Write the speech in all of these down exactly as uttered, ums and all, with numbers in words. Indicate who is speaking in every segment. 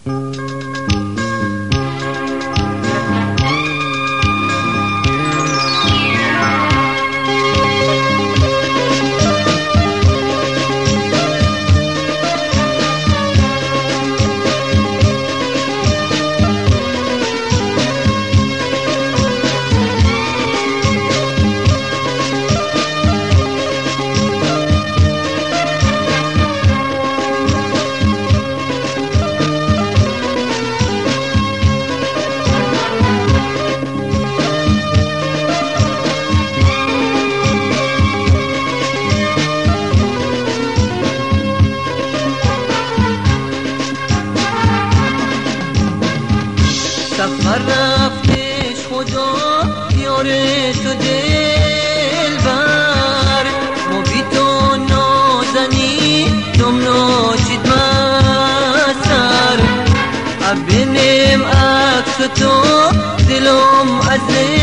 Speaker 1: سفر رفتش خدا یار تو دل بر ما بی تو نازنی دم ناشید مستر ابینم عکس تو دلم از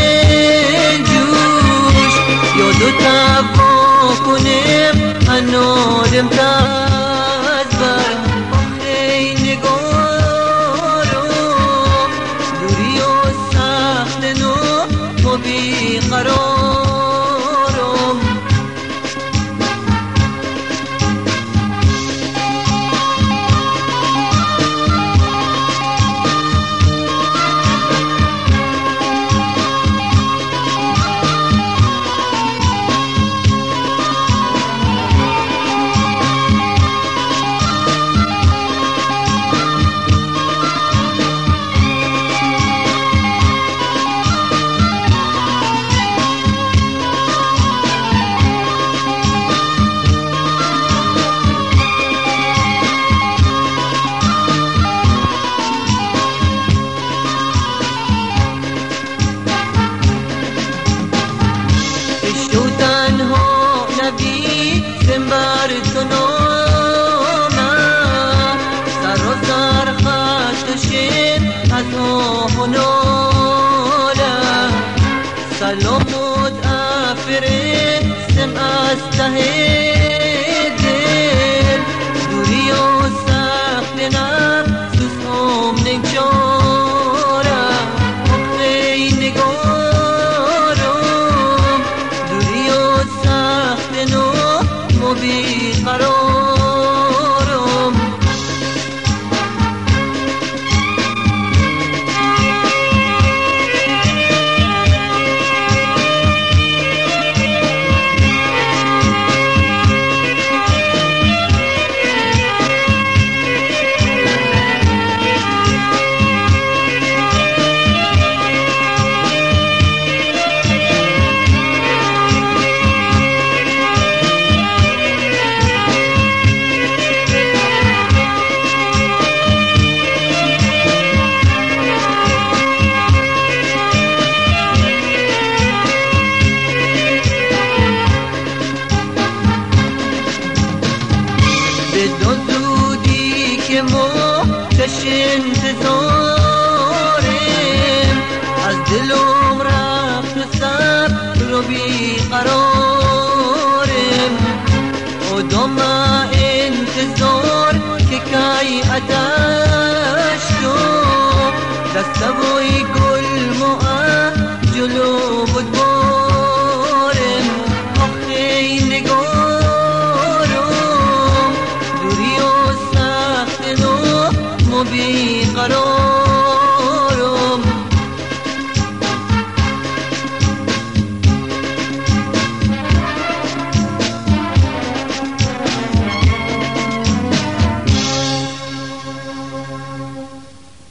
Speaker 1: جوش یادو تبا کنم انادم تاز بر آخی نگارم دوری و سخت نو و بیقرارم بر تو نامم سر و سر خشتشین از آه و نالم سلامت افرستم از ته دل دوری و سخت نفسوس هم نگذارم آخی نگارم دوری و سخت نو بیقرارم کش انتظارم از دلم رفت و سر رو بیقرارم آدم انتظار که کی اتش تو دست بوی گل موه جلو بود بارم آخی نگارم دوری و سخت نو بیقرار